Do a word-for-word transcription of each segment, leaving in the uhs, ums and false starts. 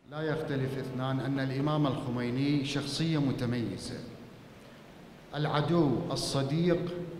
لا يختلف اثنان أن الإمام الخميني شخصية متميزة. العدو الصديق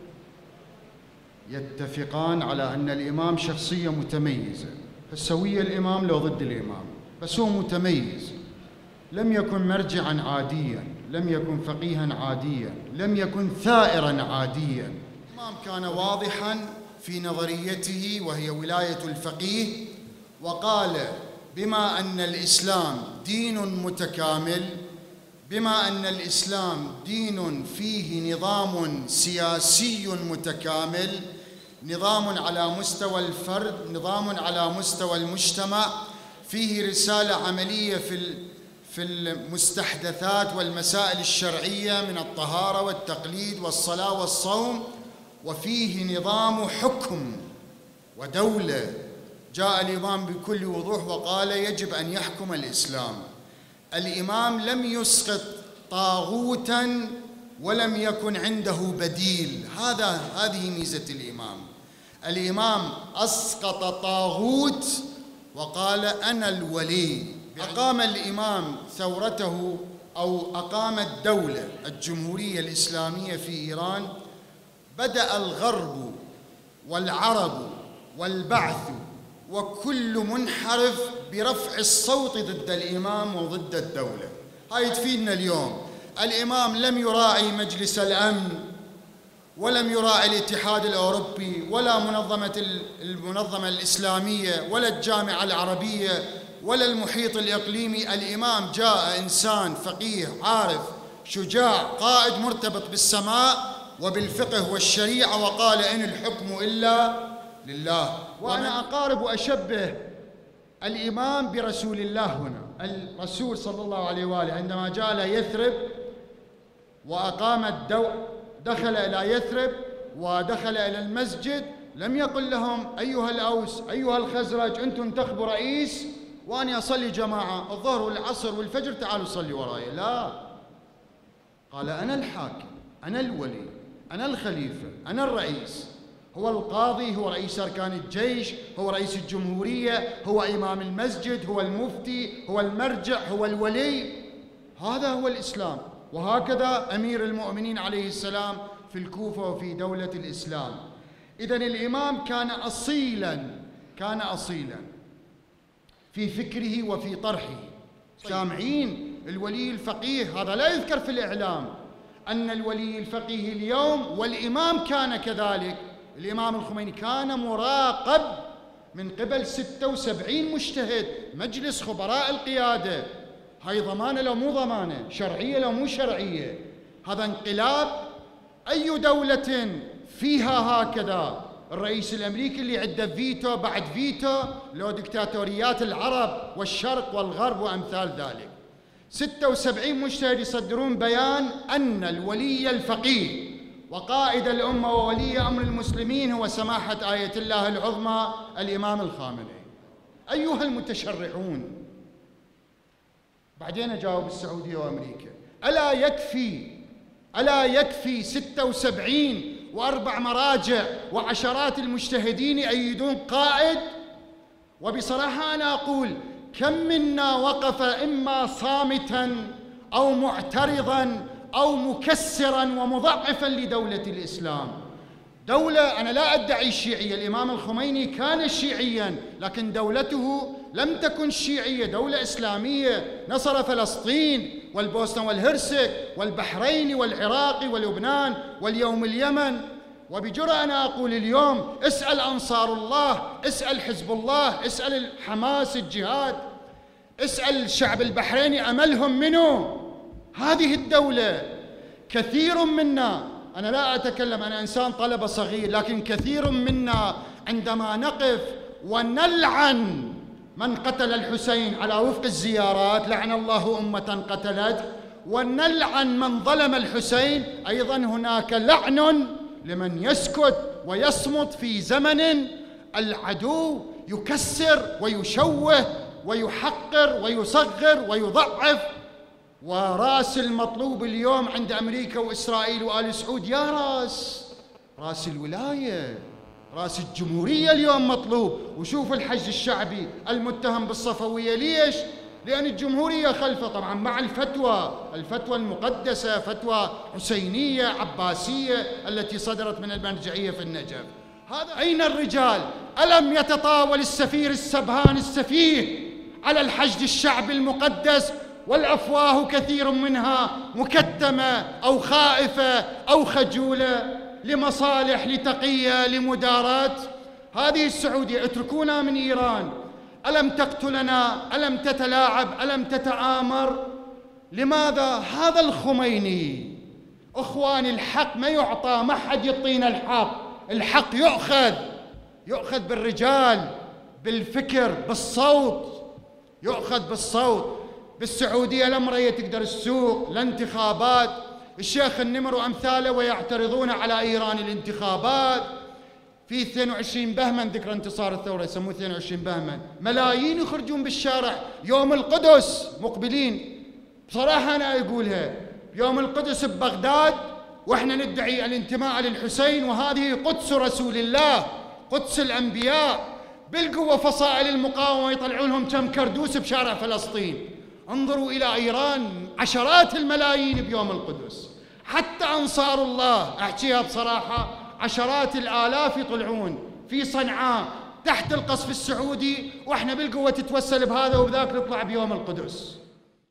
يتفقان على أن الإمام شخصية متميزة، فسوية الإمام لو ضد الإمام، بس هو متميز. لم يكن مرجعا عاديا، لم يكن فقيها عاديا، لم يكن ثائرا عاديا. الإمام كان واضحا في نظريته وهي ولاية الفقيه، وقال: بما أن الإسلام دين متكامل، بما أن الإسلام دين فيه نظام سياسي متكامل، نظام على مستوى الفرد، نظام على مستوى المجتمع، فيه رسالة عملية في في المستحدثات والمسائل الشرعية من الطهارة والتقليد والصلاة والصوم، وفيه نظام حكم ودولة. جاء الإمام بكل وضوح وقال: يجب أن يحكم الإسلام. الإمام لم يسقط طاغوتاً ولم يكن عنده بديل. هذا هذه ميزة الإمام. الإمام أسقط طاغوت وقال: أنا الولي. أقام الإمام ثورته أو أقام الدولة الجمهورية الإسلامية في إيران. بدأ الغرب والعرب والبعث وكل منحرف برفع الصوت ضد الإمام وضد الدولة. هاي تفيدنا اليوم. الإمام لم يراعي مجلس الأمن، ولم يراعي الاتحاد الأوروبي، ولا منظمة المنظمة الإسلامية، ولا الجامعة العربية، ولا المحيط الإقليمي. الإمام جاء إنسان فقيه عارف شجاع قائد مرتبط بالسماء وبالفقه والشريعة، وقال: إن الحكم إلا لله. وأنا أقارب وأشبه الإمام برسول الله هنا. الرسول صلى الله عليه وآله عندما جاء إلى يثرب وأقام الدولة، دخل إلى يثرب ودخل إلى المسجد، لم يقل لهم: أيها الأوس، أيها الخزرج، أنتم انتخبوا رئيس وأنا أصلي جماعة الظهر والعصر والفجر، تعالوا صلي وراي. لا، قال: أنا الحاكم، أنا الولي، أنا الخليفة، أنا الرئيس. هو القاضي، هو رئيس أركان الجيش، هو رئيس الجمهورية، هو إمام المسجد، هو المفتي، هو المرجع، هو الولي. هذا هو الإسلام. وهكذا أمير المؤمنين عليه السلام في الكوفة وفي دولة الإسلام. إذن الإمام كان أصيلاً، كان أصيلاً في فكره وفي طرحه. سامعين الولي الفقيه، هذا لا يذكر في الإعلام أن الولي الفقيه اليوم، والإمام كان كذلك. الإمام الخميني كان مراقب من قبل ستة وسبعين مجتهد، مجلس خبراء القيادة. هاي ضمانة لو مو ضمانة، شرعية لو مو شرعية. هذا انقلاب. أي دولة فيها هكذا الرئيس الأمريكي اللي عنده فيتو بعد فيتو، لو دكتاتوريات العرب والشرق والغرب وأمثال ذلك. ستة وسبعين مجتهد يصدرون بيان أن الولي الفقيه وقائد الأمة وولي أمر المسلمين هو سماحة آية الله العظمى الإمام الخامنئي. أيها المتشرعون، بعدين أجاوب السعودية وأمريكا. ألا يكفي ألا يكفي ستة وسبعين وأربع مراجع وعشرات المجتهدين يؤيدون قائد؟ وبصراحة أنا أقول: كم منا وقف إما صامتاً أو معترضاً أو مكسراً ومضعفاً لدولة الإسلام. دولة، أنا لا أدعي الشيعية، الإمام الخميني كان شيعياً، لكن دولته لم تكن شيعية، دولة إسلامية. نصر فلسطين والبوسنة والهرسك والبحرين والعراق ولبنان واليوم اليمن. وبجرأة أنا أقول اليوم: اسأل أنصار الله، اسأل حزب الله، اسأل الحماس الجهاد، اسأل الشعب البحريني، أملهم منه هذه الدولة. كثير منا، أنا لا أتكلم، أنا إنسان طلبة صغير، لكن كثير منا عندما نقف ونلعن من قتل الحسين على وفق الزيارات، لعن الله أمة قتلت، ونلعن من ظلم الحسين، أيضا هناك لعن لمن يسكت ويصمت في زمن العدو يكسر ويشوه ويحقر ويصغر ويضعف. وراس المطلوب اليوم عند أمريكا وإسرائيل وآل سعود، يا راس راس الولاية، راس الجمهورية اليوم مطلوب. وشوف الحج الشعبي المتهم بالصفوية، ليش؟ لأن الجمهورية خلفه طبعا مع الفتوى، الفتوى المقدسة، فتوى حسينية عباسية التي صدرت من المرجعية في النجف. هذا أين الرجال؟ ألم يتطاول السفير السبهان السفيه على الحشد الشعبي المقدس والأفواه كثير منها مكتمة أو خائفة أو خجولة لمصالح، لتقية، لمداراة؟ هذه السعودية اتركونا من إيران. ألم تقتلنا؟ ألم تتلاعب؟ ألم تتآمر؟ لماذا؟ هذا الخميني أخواني، الحق ما يعطى، ما حد يعطينا الحق، الحق يؤخذ، يؤخذ بالرجال، بالفكر، بالصوت، يؤخذ بالصوت. بالسعودية لا مرية تقدر السوق، لا انتخابات. الشيخ النمر وأمثاله ويعترضون على إيران الانتخابات. في اثنين وعشرين بهمن ذكرى انتصار الثورة يسموه اثنين وعشرين بهمن، ملايين يخرجون بالشارع يوم القدس مقبلين. بصراحة أنا أقولها، يوم القدس ببغداد وإحنا ندعي الانتماء للحسين، وهذه قدس رسول الله، قدس الأنبياء. بالقوة فصائل المقاومة يطلعون لهم كم كردوس بشارع فلسطين. انظروا إلى إيران، عشرات الملايين بيوم القدس. حتى أنصار الله، أحكيها بصراحة، عشرات الآلاف يطلعون في صنعاء تحت القصف السعودي، وإحنا بالقوة تتوسل بهذا وبذاك نطلع بيوم القدس.